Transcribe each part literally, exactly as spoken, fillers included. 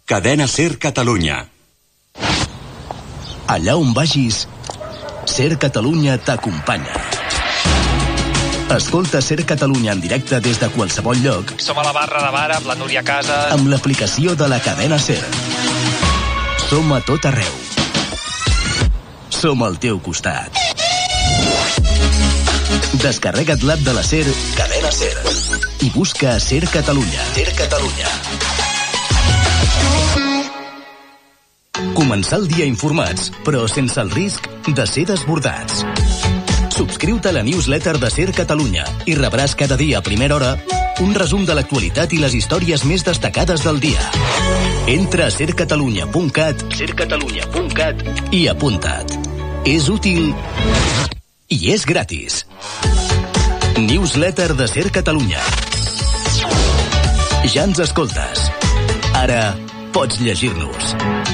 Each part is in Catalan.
Cadena Ser Catalunya. Allà on vagis, Ser Catalunya t'acompanya. Escolta Ser Catalunya en directe des de qualsevol lloc. Som a la barra de bar amb la Núria Casas. Amb l'aplicació de la cadena Ser. Som a tot arreu. Som al teu costat. Descarrega't l'app de la Ser, Cadena Ser, i busca Ser Catalunya. Ser Catalunya. Començar el dia informats, però sense el risc de ser desbordats. Subscriu-te a la newsletter de Ser Catalunya i rebràs cada dia a primera hora un resum de l'actualitat i les històries més destacades del dia. Entra a ser catalunya punt cat ser catalunya punt cat i apunta't. És útil i és gratis. Newsletter de Ser Catalunya. Ja ens escoltes. Ara pots llegir-nos.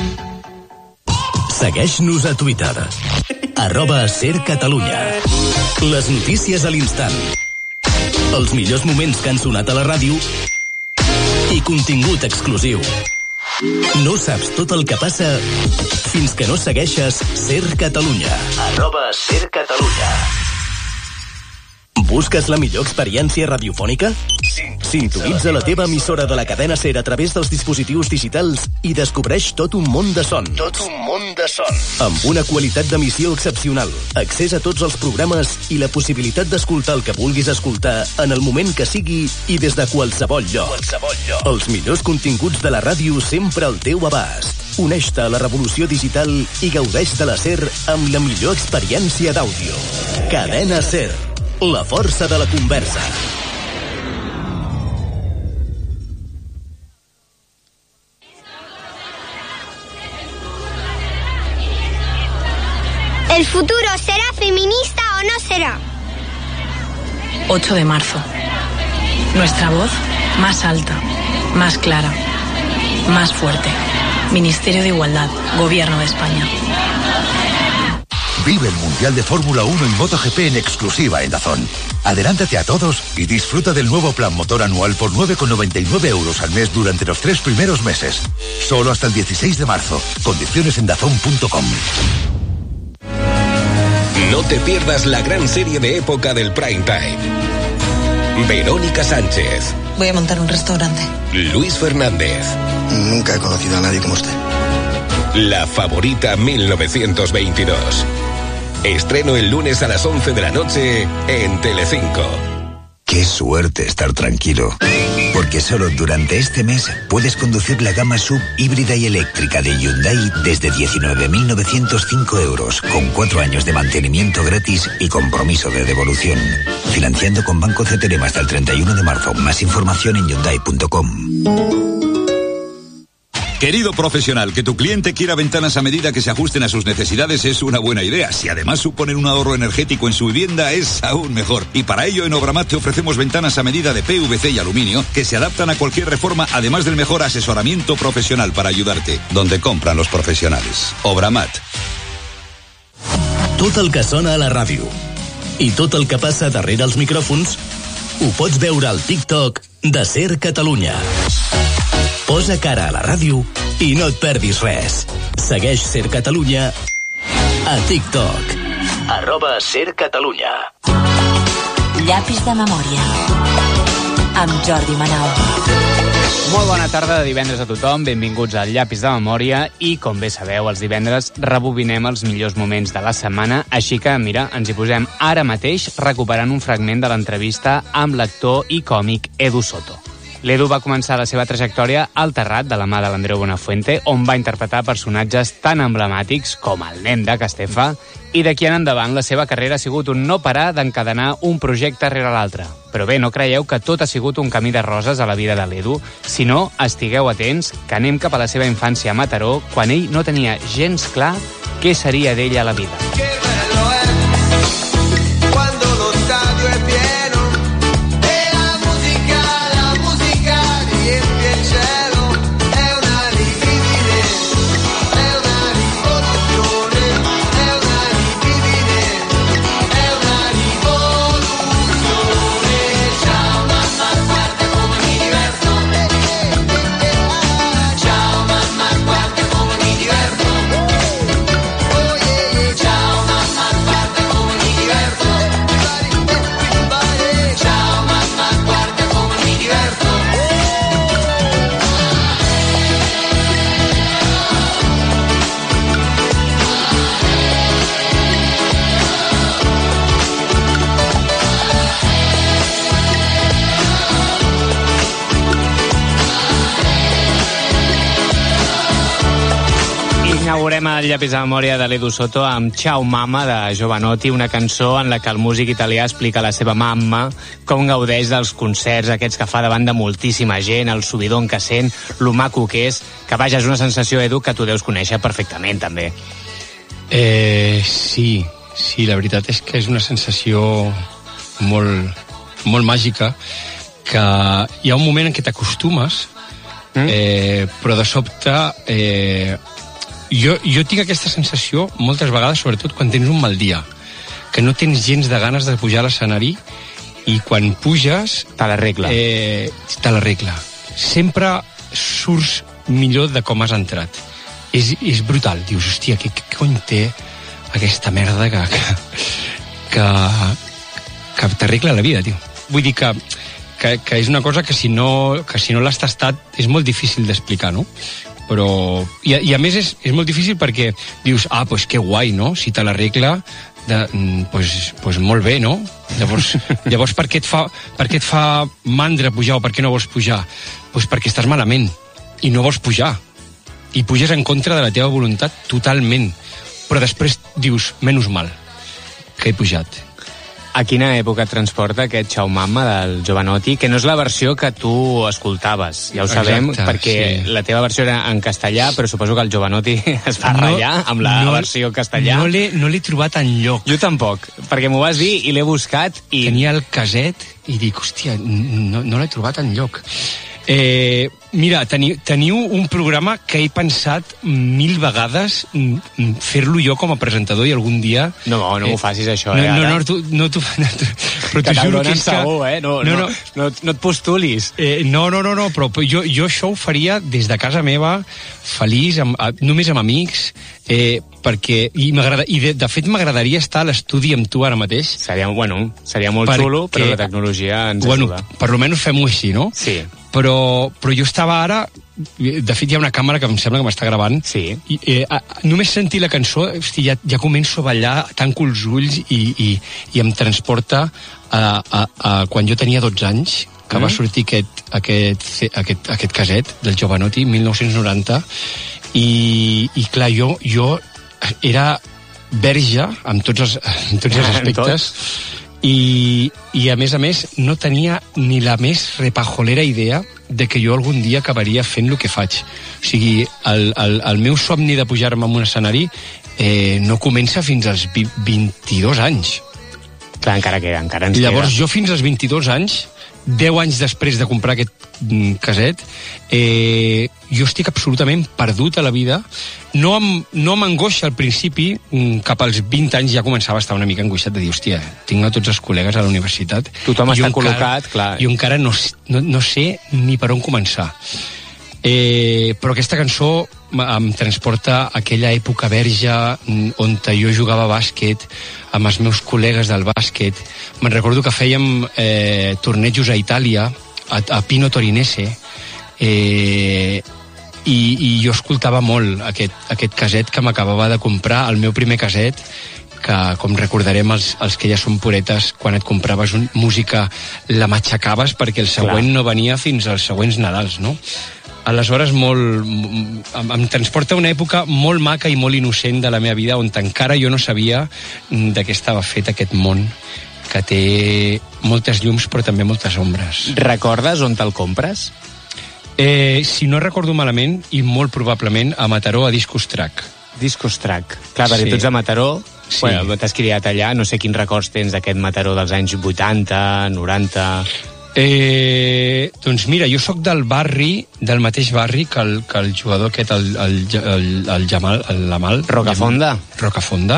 Segueix-nos a Twitter. Arroba Ser Catalunya. Les notícies a l'instant. Els millors moments que han sonat a la ràdio i contingut exclusiu. No saps tot el que passa fins que no segueixes Ser Catalunya. Arroba Ser Catalunya. Busques la millor experiència radiofònica? Sintonitza la teva emissora de la cadena Ser a través dels dispositius digitals i descobreix tot un món de son. Tot un món de son. Amb una qualitat d'emissió excepcional, accés a tots els programes i la possibilitat d'escoltar el que vulguis escoltar en el moment que sigui i des de qualsevol lloc. Qualsevol lloc. Els millors continguts de la ràdio sempre al teu abast. Uneix-te a la revolució digital i gaudeix de la Ser amb la millor experiència d'àudio. Cadena Ser. La força de la conversa. ¿El futuro será feminista o no será? ocho de marzo. Nuestra voz más alta, más clara, más fuerte. Ministerio de Igualdad, Gobierno de España. Vive el Mundial de Fórmula uno en MotoGP en exclusiva en DAZN. Adelántate a todos y disfruta del nuevo plan motor anual por nueve con noventa y nueve euros al mes durante los tres primeros meses. Solo hasta el dieciséis de marzo. Condiciones en dazn punto com. No te pierdas la gran serie de época del Prime Time. Verónica Sánchez. Voy a montar un restaurante. Luis Fernández. Nunca he conocido a nadie como usted. La Favorita mil novecientos veintidós. Estreno el lunes a las once de la noche en Telecinco. Qué suerte estar tranquilo, porque solo durante este mes puedes conducir la gama sub híbrida y eléctrica de Hyundai desde diecinueve mil novecientos cinco euros, con cuatro años de mantenimiento gratis y compromiso de devolución. Financiando con Banco C T R M hasta el treinta y uno de marzo. Más información en hyundai punto com. Querido profesional, que tu cliente quiera ventanas a medida que se ajusten a sus necesidades es una buena idea. Si además suponen un ahorro energético en su vivienda, es aún mejor. Y para ello en Obramat te ofrecemos ventanas a medida de P V C y aluminio que se adaptan a cualquier reforma, además del mejor asesoramiento profesional para ayudarte. Donde compran los profesionales. Obramat. Tot el que sona a la ràdio i tot el que passa darrere els micròfons ho pots veure al TikTok de Ser Catalunya. Posa cara a la ràdio i no et perdis res. Segueix Ser Catalunya a TikTok. Arroba Ser Catalunya. Llapis de memòria amb Jordi Manau. Molt bona tarda de divendres a tothom, benvinguts al Llapis de Memòria i, com bé sabeu, els divendres rebobinem els millors moments de la setmana, així que, mira, ens hi posem ara mateix recuperant un fragment de l'entrevista amb l'actor i còmic Edu Soto. L'Edu va començar la seva trajectòria al Terrat, de la mà de l'Andreu Buenafuente, on va interpretar personatges tan emblemàtics com el nen de Castefa, i d'aquí en endavant la seva carrera ha sigut un no parar d'encadenar un projecte rere l'altre. Però bé, no creieu que tot ha sigut un camí de roses a la vida de l'Edu, si no, estigueu atents, que anem cap a la seva infància a Mataró, quan ell no tenia gens clar què seria d'ell a la vida. Inaugurem el llapis de memòria de l'Edu Soto amb Ciao Mamma de Jovanotti, una cançó en la que el músic italià explica a la seva mamma com gaudeix dels concerts aquests que fa davant de moltíssima gent, el subidon que sent, lo maco que és, que vaja, és una sensació, Edu, que tu deus conèixer perfectament, també. Eh, sí, sí, la veritat és que és una sensació molt, molt màgica, que hi ha un moment en què t'acostumes, mm? eh, però de sobte... Eh, Jo, jo tinc aquesta sensació moltes vegades, sobretot quan tens un mal dia, que no tens gens de ganes de pujar a l'escenari i quan puges... Te l'arregla. Eh, te l'arregla. Sempre surts millor de com has entrat. És, és brutal. Dius, hòstia, què, què cony té aquesta merda que, que, que, que t'arregla la vida, tio. Vull dir que, que, que és una cosa que si no, que si no l'has tastat és molt difícil d'explicar, no? Però... I, i a més és, és molt difícil perquè dius, ah, pues que guai, no? Si te l'arregla, de, pues, pues molt bé, no? Llavors, llavors per, què et fa, per què et fa mandra pujar o per què no vols pujar? Pues perquè estàs malament i no vols pujar. I puges en contra de la teva voluntat totalment. Però després dius, menys mal que he pujat. A quina època et transporta aquest Ciao Mamma del Jovanotti, que no és la versió que tu escoltaves, ja ho sabem, exacte, perquè sí. La teva versió era en castellà, però suposo que el Jovanotti es va no, ratllar amb la no, versió en castellà. No l'he no l'he trobat enlloc. Jo tampoc, perquè m'ho vas dir i l'he buscat i... Tenia el caset i dic, hòstia, no, no l'he trobat enlloc. Eh, mira, teniu, teniu un programa que he pensat mil vegades fer-lo jo com a presentador i algun dia... No, no m'ho facis això, eh, no, ara. No, no, tu, no, tu, no tu, però t'ho juro que és que... Segur, eh? No, no, no, no, no et postulis. Eh, no, no, no, no, però jo, jo això ho faria des de casa meva, feliç, amb, només amb amics, eh, perquè... I, i de, de fet m'agradaria estar a l'estudi amb tu ara mateix. Seria, bueno, seria molt perquè, xulo, però la tecnologia ens bueno, ajuda. Per almenys fem-ho així, no? Sí. Però, però jo estava ara... De fet, hi ha una càmera que em sembla que m'està gravant. Sí. I, eh, a, només sentir la cançó, hosti, ja, ja començo a ballar, tanco els ulls i, i, i em transporta a, a, a quan jo tenia dotze anys, que mm. va sortir aquest, aquest, aquest, aquest caset del Jovanotti, mil nou-cents noranta, i, i clar, jo, jo era verge amb tots els, amb tots els aspectes, i, i a més a més no tenia ni la més repajolera idea de que jo algun dia acabaria fent el que faig. O sigui, el, el, el meu somni de pujar-me en un escenari eh, no comença fins als vint-i-dos anys. Clar, encara queda, encara ens Llavors queda. Jo fins als vint-i-dos anys, deu anys després de comprar aquest mm, caset, eh, jo estic absolutament perdut a la vida. No em, no m'angoixa al principi, mm, cap als vint anys ja començava a estar una mica angoixat de dir, hòstia, tinc a tots els col·legues a la universitat. Tothom està encara, col·locat, clar. Jo encara no, no, no sé ni per on començar. Eh, però aquesta cançó em transporta a aquella època verge on jo jugava a bàsquet amb els meus col·legues del bàsquet. Me'n recordo que fèiem eh, tornejos a Itàlia, a, a Pino Torinese, eh, i, i jo escoltava molt aquest, aquest caset que m'acabava de comprar, el meu primer caset, que, com recordarem els, els que ja són puretes, quan et compraves un, música la matxacaves perquè el següent Clar. No venia fins als següents Nadals, no? Aleshores, molt, em, em transporta a una època molt maca i molt innocent de la meva vida, on encara jo no sabia de què estava fet aquest món, que té moltes llums però també moltes ombres. Recordes on te'l compres? Eh, si no recordo malament, i molt probablement, a Mataró, a Discos Track. Discos Track. Clar, perquè sí. Tu ets a Mataró, sí. Bueno, t'has criat allà, no sé quins records tens d'aquest Mataró dels anys vuitanta, noranta... Eh, doncs mira, jo sóc del barri, del mateix barri que el, que el jugador aquest, el, el, el, el Jamal, el Lamal. Rocafonda. Rocafonda.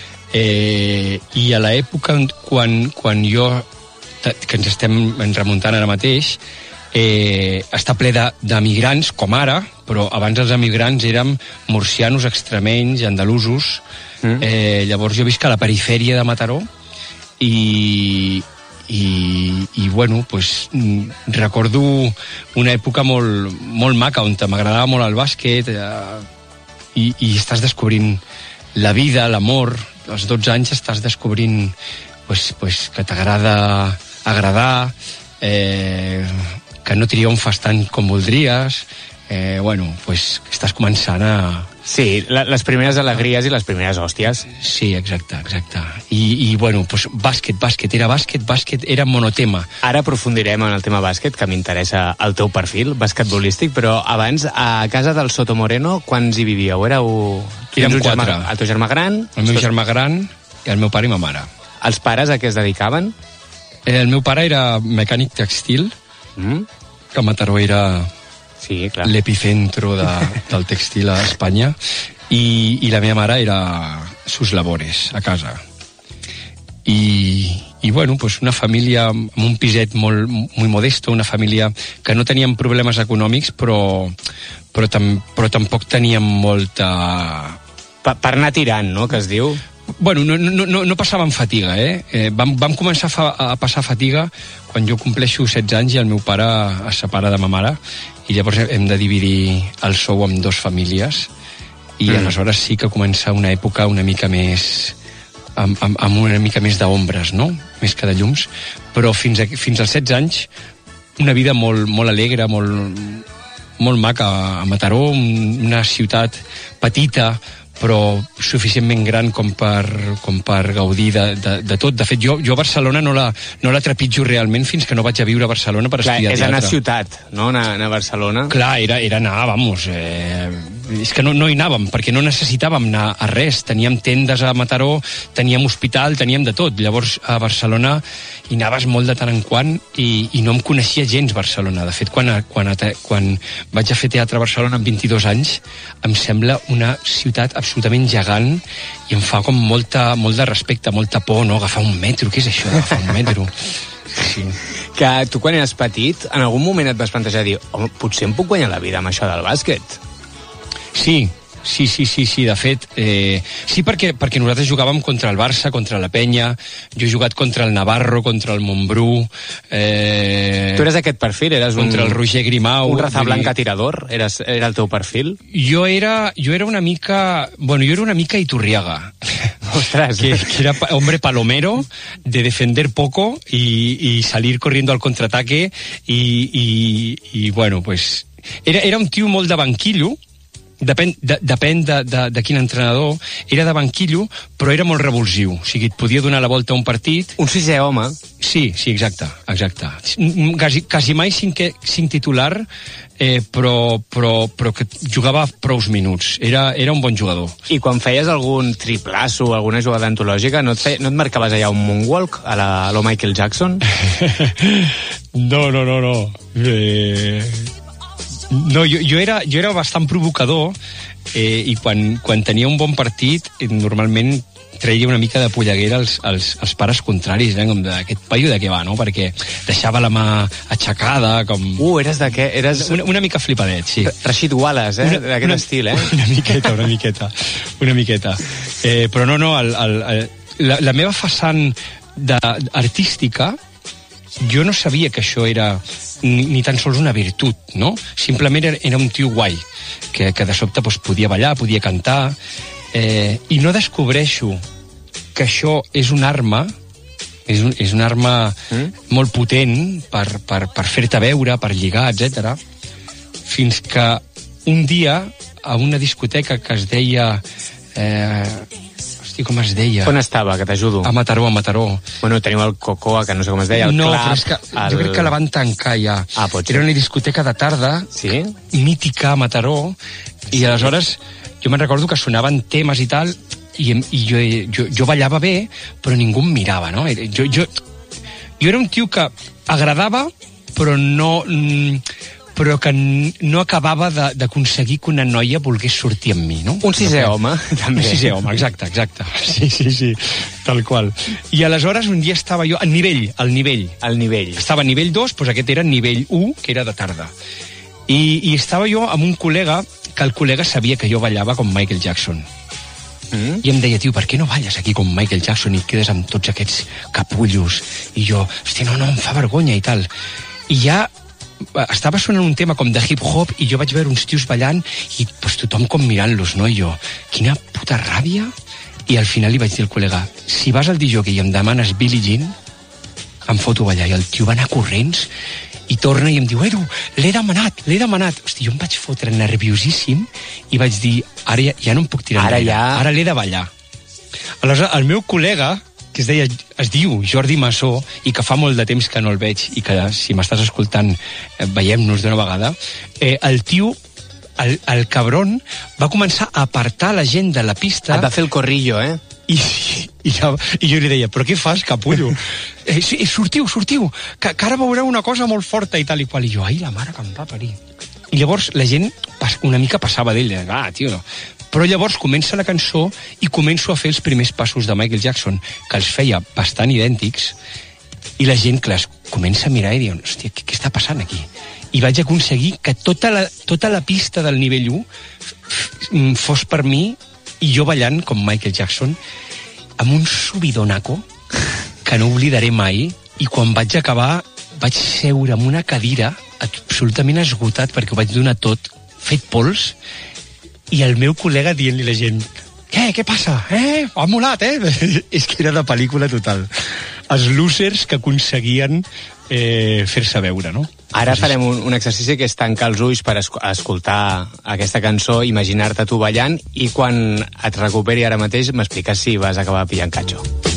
Eh, I a l'època quan, quan jo, que ens estem remuntant ara mateix, eh, està ple d'emigrants, com ara, però abans els emigrants érem murcianos, extremenys, andalusos. Mm. Eh, llavors jo visc a la perifèria de Mataró i... I, i bueno, pues, recordo una època molt, molt maca on m'agradava molt el bàsquet eh, i, i estàs descobrint la vida, l'amor. Als dotze anys estàs descobrint pues, pues, que t'agrada agradar, eh, que no triomfes tant com voldries, eh, bueno, pues, estàs començant a, Sí, la, les primeres alegries i les primeres hòsties. Sí, exacte, exacte. I, i bueno, doncs bàsquet, bàsquet, era bàsquet, bàsquet, era monotema. Ara aprofundirem en el tema bàsquet, que m'interessa el teu perfil basquetbolístic, però abans, a casa del Soto Moreno, quants hi vivíeu? Éreu... Érem quatre. Germà, el teu germà gran? El meu germà gran, i el meu pare i ma mare. Els pares a què es dedicaven? El meu pare era mecànic textil, mm. que a Mataró era sí, clar. l'epicentro de, del textil a Espanya, i, i la meva mare era sus labores a casa. I, i bueno, pues una família amb un piset molt, molt modesto, una família que no teníem problemes econòmics, però, però, tam, però tampoc teníem molta... Per, per anar tirant, no?, que es diu... Bueno, no, no, no, no passàvem fatiga, eh? eh vam, vam començar a, fa, a passar fatiga quan jo compleixo setze anys i el meu pare es separa de ma mare, i llavors hem de dividir el sou amb dues famílies, i mm. aleshores sí que comença una època una mica més... amb, amb, amb una mica més d'ombres, no? Més que de llums, però fins, a, fins als setze anys una vida molt, molt alegre, molt, molt maca a Mataró, una ciutat petita, però suficientment gran com per, com per gaudir de, de, de tot. De fet, jo, jo a Barcelona no la, no la trepitjo realment fins que no vaig a viure a Barcelona per clar, estudiar és teatre. És anar a ciutat, no?, anar, anar a Barcelona. Clar, era, era anar, vamos... Eh, és que no, no hi anàvem, perquè no necessitàvem anar a res. Teníem tendes a Mataró, teníem hospital, teníem de tot. Llavors, a Barcelona hi anaves molt de tant en quant i, i no em coneixia gens Barcelona. De fet, quan, quan, quan vaig a fer teatre a Barcelona amb vint-i-dos anys, em sembla una ciutat absolutament gegant i em fa com molta, molt de respecte, molta por, no? Agafar un metro, què és això d'agafar un metro? Sí. Que tu, quan eres petit, en algun moment et vas plantejar dir, home, potser em puc guanyar la vida amb això del bàsquet? Sí, sí, sí, sí, sí, de fet, eh, sí, perquè, perquè nosaltres jugàvem contra el Barça, contra la Penya, jo he jugat contra el Navarro, contra el Montbrú... Eh, tu eres d'aquest perfil? Eres contra un, el Roger Grimau... Un Raza Blanca tirador? Eres, era el teu perfil? Jo era, jo era una mica... Bueno, jo era una mica Iturriaga. Ostres! Que, que era hombre palomero, de defender poco y, y salir corriendo al contraataque y, y, y bueno, pues... Era, era un tio molt de banquillo, Depèn, de, depèn de, de, de quin entrenador. Era de banquillo, però era molt revulsiu. O sigui, et podia donar la volta a un partit. Un sisè home. Sí, sí, exacte, exacte. Quasi, quasi mai cinc, cinc titular, eh, però, però, però que jugava prous minuts. Era, era un bon jugador. I quan feies algun triplasso, alguna jugada antològica, no et, fe, no et marcaves allà un moonwalk a, la, a lo Michael Jackson? No, no, no, no. Eh... No, jo, jo, era, jo era bastant provocador eh, i quan, quan tenia un bon partit eh, normalment treia una mica de polleguera als, als, als pares contraris, eh, com d'aquest paio de què va, no? Perquè deixava la mà aixecada, com... Uh, eres de què? Eres... Una, una mica flipadet, sí. Rashid Wallace, eh? D'aquest estil, eh? Una miqueta, una miqueta, una miqueta. Eh, però no, no, el, el, el, la, la meva façana de, artística, jo no sabia que això era... Ni, ni tan sols una virtut, no? Simplement era, era un tio guai, que, que de sobte pues, podia ballar, podia cantar, eh, i no descobreixo que això és una arma, és, un, és una arma mm? molt potent per, per, per fer-te veure, per lligar, etcètera, fins que un dia, a una discoteca que es deia... Eh, hosti, com es deia? On estava, que t'ajudo? A Mataró, a Mataró. Bueno, teniu el Cocoa, que no sé com es deia, el no, Club... però és que el... jo crec que la van tancar ja. Ah, pot ser. Era una discoteca de tarda, sí? mítica a Mataró, i sí. Aleshores jo me'n recordo que sonaven temes i tal, i, i jo, jo, jo ballava bé, però ningú em mirava, no? Jo, jo, jo era un tio que agradava, però no... però que no acabava d'aconseguir que una noia volgués sortir amb mi, no? Un sisè home, també. Un sisè home, exacte, exacte. Sí, sí, sí, tal qual. I aleshores un dia estava jo... Al nivell, al nivell. Al nivell. Estava a nivell dos, doncs aquest era nivell u, que era de tarda. I, i estava jo amb un col·lega, que el col·lega sabia que jo ballava com Michael Jackson. Mm. I em deia, tio, per què no balles aquí com Michael Jackson i quedes amb tots aquests capullos? I jo, hosti, no, no, em fa vergonya i tal. I ja... estava sonant un tema com de hip-hop i jo vaig veure uns tios ballant i pues, tothom com mirant-los, no? I jo, quina puta ràbia. I al final li vaig dir al col·lega, si vas al disc jockey i em demanes Billie Jean, em foto a ballar, i el tio va anar corrents i torna i em diu, Edu, l'he demanat, l'he demanat. Hosti, jo em vaig fotre nerviosíssim i vaig dir, ara ja, ja no em puc tirar ara enrere, ja... ara l'he de ballar. Aleshores, el meu col·lega, que es deia, es diu Jordi Massó, i que fa molt de temps que no el veig, i que si m'estàs escoltant, eh, veiem-nos d'una vegada, eh, el tio, el, el cabron, va començar a apartar la gent de la pista... Et va fer el corrillo, eh? I, i, ja, i jo li deia, però què fas, capullo? Eh, sí, sortiu, sortiu, que, que ara veureu una cosa molt forta i tal i qual. I jo, ai, la mare que em va parir. I llavors la gent una mica passava d'ell, ah, tio, no. Però llavors comença la cançó i començo a fer els primers passos de Michael Jackson, que els feia bastant idèntics, i la gent, clar, es comença a mirar i diu, hòstia, què, què està passant aquí? I vaig aconseguir que tota la, tota la pista del nivell u fos per mi, i jo ballant com Michael Jackson, amb un subidonaco que no oblidaré mai, i quan vaig acabar vaig seure en una cadira absolutament esgotat perquè ho vaig donar tot, fet pols, i el meu col·lega dient-li a la gent, què, què passa? Eh? Ha molat, eh? És que era de pel·lícula total. Els losers que aconseguien eh, fer-se veure, no? Ara farem un, un exercici que és tancar els ulls per esc escoltar aquesta cançó, imaginar-te tu ballant, i quan et recuperi ara mateix m'expliques si vas acabar pillant catxo.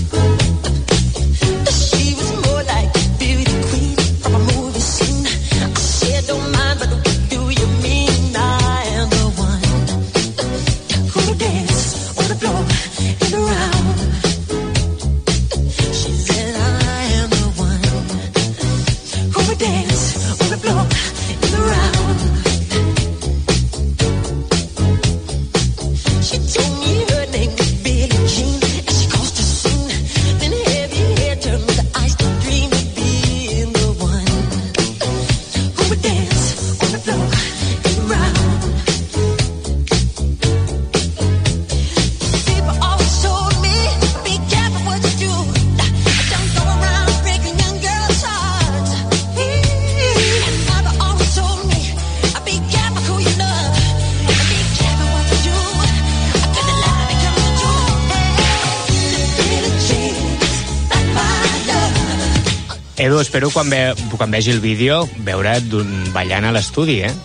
Edu, espero quan, ve, quan vegi el vídeo veure't ballant a l'estudi, eh?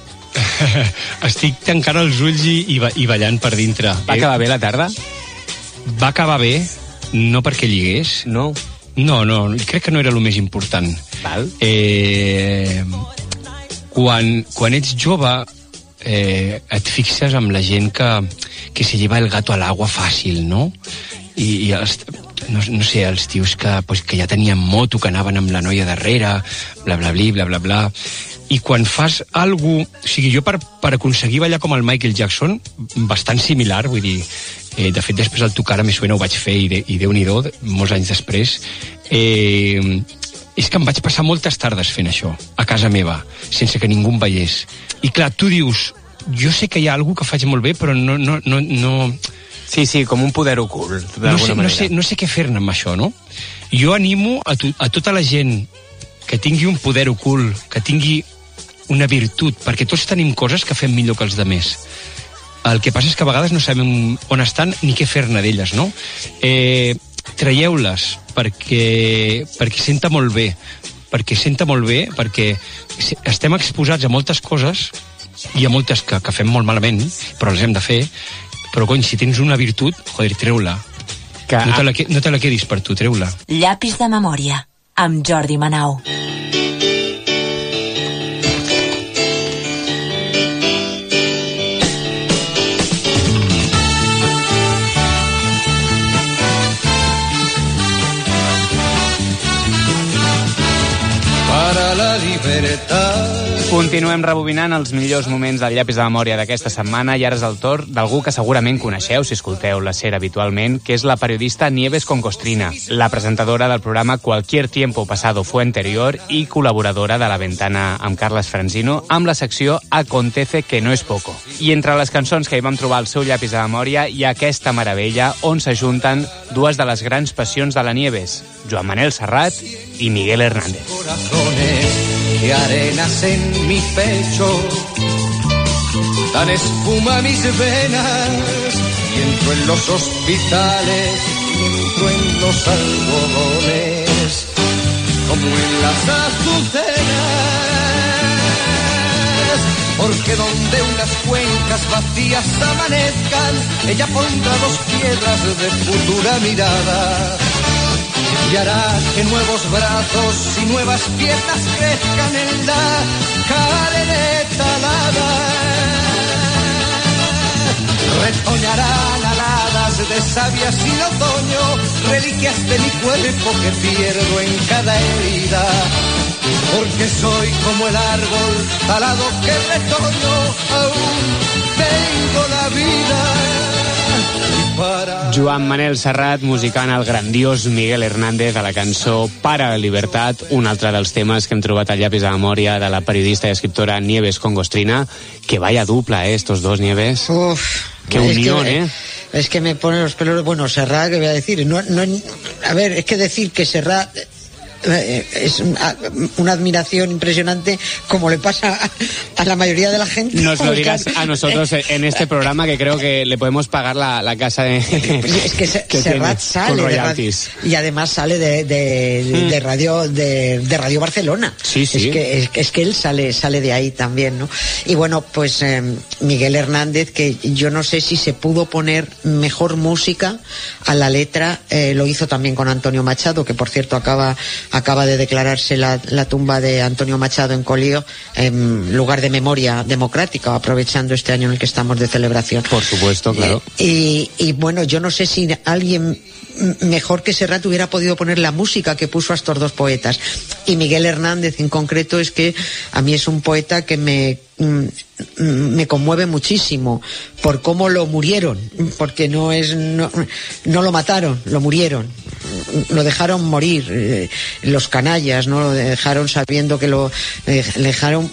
Estic tancant els ulls i, i, i ballant per dintre. Va acabar bé la tarda? Va acabar bé, no perquè lligués. No? No, no, crec que no era el més important. Val. Eh, quan, quan ets jove, eh, et fixes amb la gent que, que se lleva el gato a l'agua fàcil, no? I, i els, no, no sé, els tios que, pues, que ja tenien moto, que anaven amb la noia darrere, bla, bla, bla, bla, bla, bla. I quan fas alguna cosa... O sigui, jo per, per aconseguir ballar com el Michael Jackson, bastant similar, vull dir, eh, de fet, després el Tocar a Me Suena ho vaig fer, i, de, i Déu-n'hi-do, molts anys després, eh, és que em vaig passar moltes tardes fent això, a casa meva, sense que ningú em veiés. I clar, tu dius, jo sé que hi ha alguna que faig molt bé, però no... no, no, no Sí, sí, com un poder ocult, no sé, no, sé, no sé què fer-ne amb això, no? Jo animo a, tu, a tota la gent que tingui un poder ocult, que tingui una virtut, perquè tots tenim coses que fem millor que els demés. El que passa és que a vegades no sabem on estan ni què fer-ne d'elles, no? Eh, traieu-les perquè, perquè senta molt bé, perquè senta molt bé, perquè estem exposats a moltes coses, i a moltes que, que fem molt malament, però les hem de fer. Però, cony, si tens una virtut, joder, treu-la. Que... No, te la, no te la quedis per tu, treu-la. Llapis de memòria, amb Jordi Manau. Para la libertad. Continuem rebobinant els millors moments del llapis de memòria d'aquesta setmana, i ara és el torn d'algú que segurament coneixeu si escolteu la SER habitualment, que és la periodista Nieves Concostrina, la presentadora del programa Cualquier tiempo pasado fue anterior i col·laboradora de La Ventana amb Carles Franzino, amb la secció Acontece que no es poco. I entre les cançons que hi vam trobar al seu llapis de memòria hi ha aquesta meravella on s'ajunten dues de les grans passions de la Nieves, Joan Manel Serrat i Miguel Hernández. De arenas en mi pecho, dan espuma a mis venas, y entro en los hospitales, y entro en los algodones. como en las azucenas, porque donde unas cuencas vacías amanezcan, ella pondrá dos piedras de futura mirada y hará que nuevos brazos y nuevas piernas crezcan en la cadeneta alada. Retoñarán aladas de savia sin otoño, reliquias de mi cuerpo que pierdo en cada herida, porque soy como el árbol talado que retoño, aún tengo la vida. Para... Joan Manel Serrat musicant el grandiós Miguel Hernández a la cançó Para la Libertad, un altre dels temes que hem trobat al llapis de memòria de la periodista i escriptora Nieves Congostrina. Que vaya dupla, eh, estos dos, Nieves. Uf, qué unión, que, eh. Es que me pone los pelos... Bueno, Serrat, ¿qué voy a decir? No, no, a ver, es que decir que Serrat... es una, una admiración impresionante, como le pasa a, a la mayoría de la gente. Nos lo dirás a nosotros en este programa, que creo que le podemos pagar la, la casa de... Es que, se, que Serrat sale de radio, y además sale de, de, mm. de radio de, de Radio Barcelona. Sí, sí. Es que, es, es que él sale, sale de ahí también, ¿no? Y bueno, pues eh, Miguel Hernández, que yo no sé si se pudo poner mejor música a la letra, eh, lo hizo también con Antonio Machado, que por cierto acaba acaba de declararse la, la tumba de Antonio Machado en Colío en lugar de memoria democrática, aprovechando este año en el que estamos de celebración. Por supuesto, claro. Eh, y, y bueno, yo no sé si alguien mejor que Serrat hubiera podido poner la música que puso a estos dos poetas. Y Miguel Hernández en concreto, es que a mí es un poeta que me me conmueve muchísimo por cómo lo murieron, porque no es no, no lo mataron, lo murieron, lo dejaron morir, eh, los canallas, no lo dejaron sabiendo que lo eh, le dejaron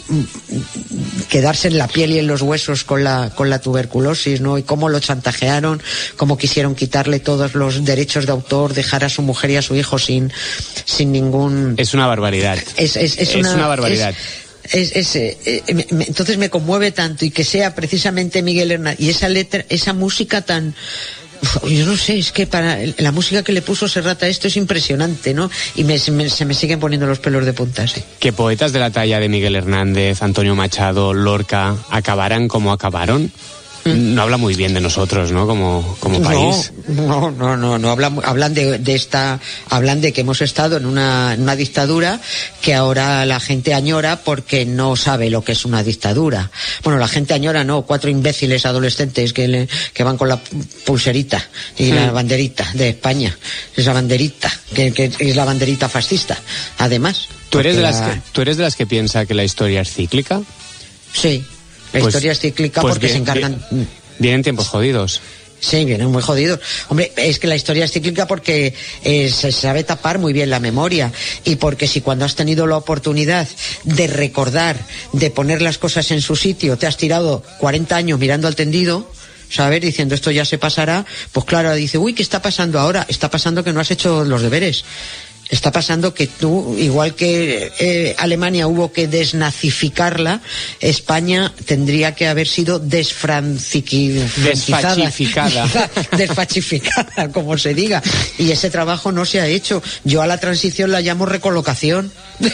quedarse en la piel y en los huesos con la con la tuberculosis, ¿no? Y cómo lo chantajearon, cómo quisieron quitarle todos los derechos de autor, dejar a su mujer y a su hijo sin sin ningún... Es una barbaridad. Es, es, es, una, es una barbaridad. Es, es, es, eh, me, entonces me conmueve tanto, y que sea precisamente Miguel Hernández y esa letra, esa música tan... Yo no sé, es que para la música que le puso Serrat a esto es impresionante, ¿no? Y me, me, se me siguen poniendo los pelos de punta, sí. Que poetas de la talla de Miguel Hernández, Antonio Machado, Lorca, acabaran como acabaron, no habla muy bien de nosotros, ¿no? Como, como país. No, no, no, no hablan, hablan de, de esta, hablan de que hemos estado en una, en una dictadura que ahora la gente añora porque no sabe lo que es una dictadura. Bueno, la gente añora, no, cuatro imbéciles adolescentes que, le, que van con la pulserita y hmm. la banderita de España, esa banderita, que, que es la banderita fascista, además. ¿Tú eres de las la... que, ¿tú eres de las que piensa que la historia es cíclica? Sí. La pues, historia es cíclica pues porque bien, se encargan... Bien, vienen tiempos jodidos. Sí, vienen muy jodidos. Hombre, es que la historia es cíclica porque eh, se sabe tapar muy bien la memoria, y porque si cuando has tenido la oportunidad de recordar, de poner las cosas en su sitio, te has tirado cuarenta años mirando al tendido, ¿sabes? Diciendo esto ya se pasará, pues claro, dice, uy, ¿qué está pasando ahora? Está pasando que no has hecho los deberes. Está pasando que tú, igual que eh, Alemania hubo que desnazificarla, España tendría que haber sido desfrancificada. Desfachificada. Desfachificada, como se diga. Y ese trabajo no se ha hecho. Yo a la transición la llamo recolocación.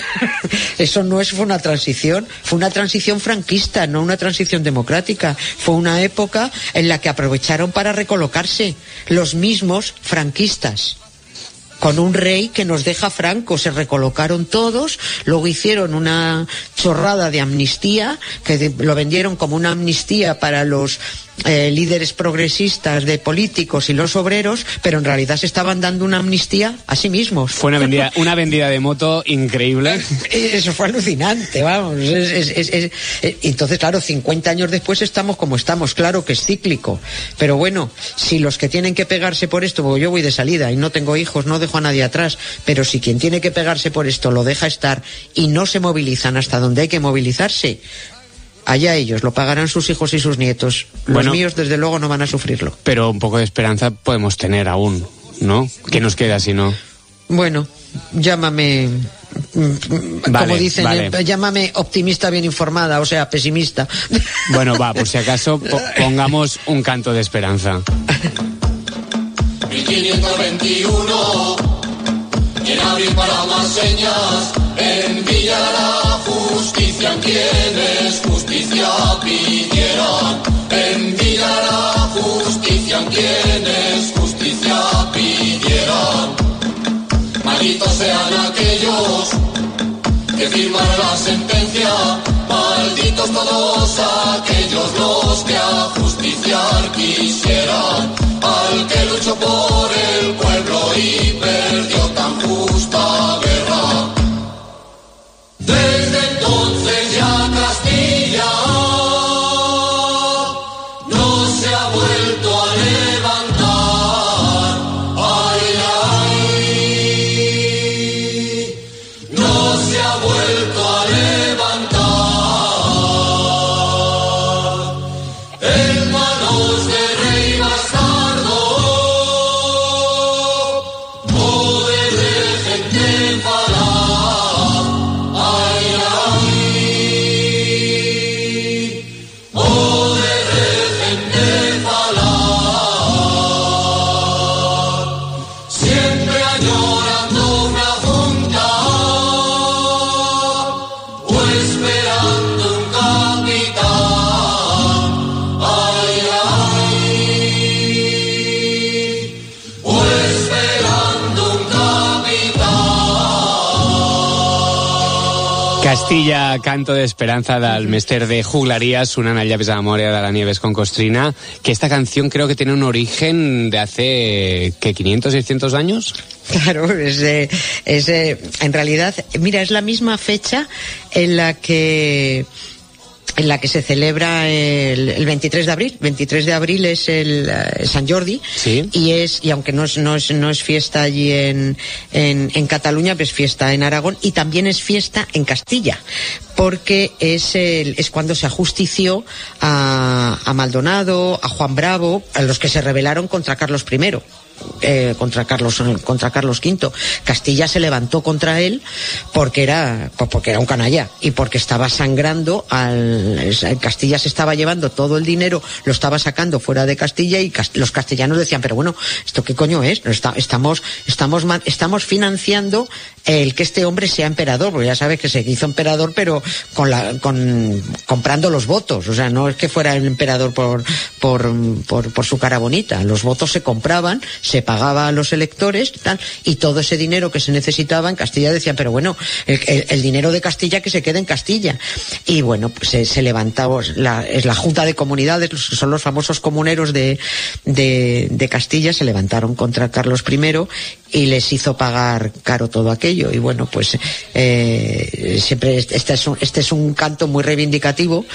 Eso no es, fue una transición, fue una transición franquista, no una transición democrática. Fue una época en la que aprovecharon para recolocarse los mismos franquistas. Con un rey que nos deja Franco, se recolocaron todos, luego hicieron una chorrada de amnistía, que de, lo vendieron como una amnistía para los eh, líderes progresistas de políticos y los obreros, pero en realidad se estaban dando una amnistía a sí mismos. Fue una vendida, una vendida de moto increíble. Eso fue alucinante, vamos. Es, es, es, es, es, entonces, claro, cincuenta años después estamos como estamos, claro que es cíclico, pero bueno, si los que tienen que pegarse por esto, porque yo voy de salida y no tengo hijos, no dejo a nadie atrás, pero si quien tiene que pegarse por esto lo deja estar y no se movilizan hasta donde hay que movilizarse, allá ellos, lo pagarán sus hijos y sus nietos. Los bueno, míos desde luego no van a sufrirlo. Pero un poco de esperanza podemos tener aún, ¿no? ¿Qué nos queda si no? Bueno, llámame, vale, como dicen, vale. eh, llámame optimista bien informada, o sea, pesimista. Bueno, va, por si acaso po- pongamos un canto de esperanza. mil quinientos veintiuno en abril para más señas, en Villa la justicia, quienes justicia pidieran, en Villa la justicia, quienes justicia pidieran. Malditos sean aquellos que firman la sentencia, malditos todos aquellos los que a justiciar quisieran, al que luchó por el pueblo y perdió tan justa guerra. Desde entonces ya Castilla no se ha vuelto a levantar, ay, ay, no se ha vuelto a levantar, en manos de rey bastardo, poder de gente enfadada, ay, ay, poder de gente enfadada, siempre añorando una junta o esperando un capitán, ay, ay, o esperando un capitán. Castilla, canto de esperanza del Mester de Juglarías, sonant al Llapis de Memòria de la Nieves con Costrina, que esta canción creo que tiene un origen de hace, ¿qué, quinientos, seiscientos años? Claro, es, eh, es eh, en realidad, mira, es la misma fecha en la que en la que se celebra el, el veintitrés de abril. veintitrés de abril es el eh, San Jordi, sí. y es y aunque no es no es no es fiesta allí en en, en Cataluña, pues fiesta en Aragón, y también es fiesta en Castilla, porque es el, es cuando se ajustició a, a Maldonado, a Juan Bravo, a los que se rebelaron contra Carlos primero. Eh, contra Carlos contra Carlos quinto. Castilla se levantó contra él porque era porque era un canalla y porque estaba sangrando al, Castilla se estaba llevando todo el dinero, lo estaba sacando fuera de Castilla, y cast, los castellanos decían, pero bueno, ¿esto qué coño es? Está, estamos estamos estamos financiando el que este hombre sea emperador, porque ya sabes que se hizo emperador, pero con la con comprando los votos, o sea, no es que fuera el emperador por por por, por su cara bonita, los votos se compraban, se pagaba a los electores tal, y todo ese dinero que se necesitaba en Castilla decían, pero bueno, el, el, el dinero de Castilla que se quede en Castilla. Y bueno, pues se, se levantaba la, es la Junta de Comunidades, los que son los famosos comuneros de, de, de Castilla, se levantaron contra Carlos primero y les hizo pagar caro todo aquello. Y bueno, pues eh, siempre este es un, este es un canto muy reivindicativo.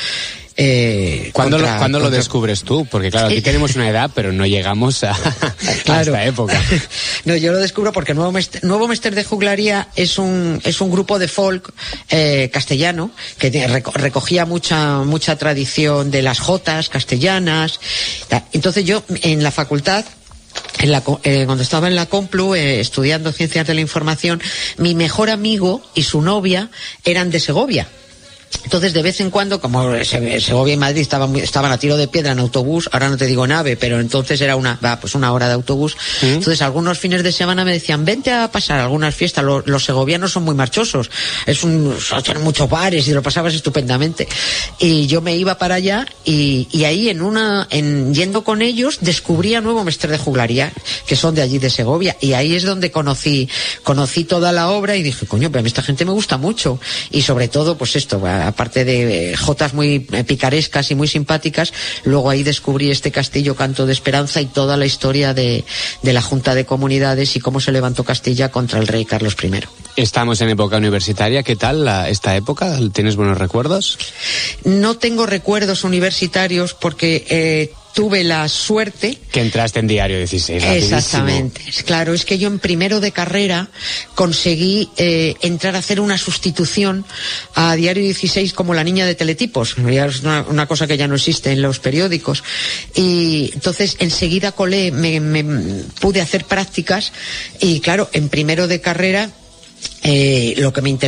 Eh, ¿Cuándo, contra, lo, ¿cuándo contra... lo descubres tú? Porque claro, aquí tenemos una edad, pero no llegamos a, claro. a esta época. No, yo lo descubro porque Nuevo Mester, Nuevo Mester de Juglaría es un es un grupo de folk eh, castellano que recogía mucha mucha tradición de las jotas castellanas. Entonces yo en la facultad, En la, eh, cuando estaba en la Complu eh, estudiando Ciencias de la Información, mi mejor amigo y su novia eran de Segovia. Entonces, de vez en cuando, como Segovia y Madrid estaban, estaban a tiro de piedra en autobús, ahora no te digo nave, pero entonces era una, va, pues una hora de autobús. ¿Mm? Entonces, algunos fines de semana me decían, vente a pasar algunas fiestas. Los, los segovianos son muy marchosos. Es un, tienen muchos bares y lo pasabas estupendamente. Y yo me iba para allá y, y ahí en una, en, yendo con ellos, descubrí a Nuevo Mester de Juglaría, que son de allí de Segovia. Y ahí es donde conocí, conocí toda la obra y dije, coño, pero a mí esta gente me gusta mucho. Y sobre todo, pues esto, aparte de jotas muy picarescas y muy simpáticas, luego ahí descubrí este castillo Canto de Esperanza y toda la historia de, de la Junta de Comunidades y cómo se levantó Castilla contra el rey Carlos primero. Estamos en época universitaria, ¿qué tal la, esta época? ¿Tienes buenos recuerdos? No tengo recuerdos universitarios porque eh, tuve la suerte... Que entraste en Diario dieciséis, rapidísimo. Exactamente. Claro, es que yo en primero de carrera conseguí eh, entrar a hacer una sustitución a Diario dieciséis como la niña de teletipos. Ya es una, una cosa que ya no existe en los periódicos. Y entonces enseguida colé, me, me pude hacer prácticas y claro, en primero de carrera eh, lo que me interesó